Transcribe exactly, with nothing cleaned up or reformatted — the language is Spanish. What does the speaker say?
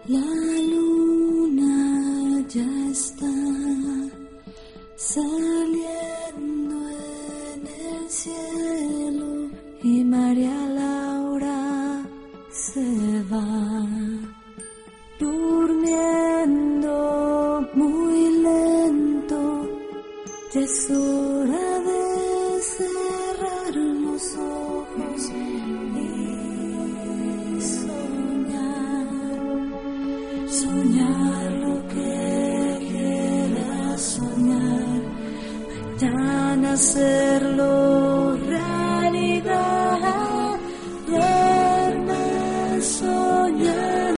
La luna ya está saliendo en el cielo y María Laura se va durmiendo muy lento. Ya es hora de cerrar los ojos y soñar, soñar lo que quieras soñar, mañana hacerlo real.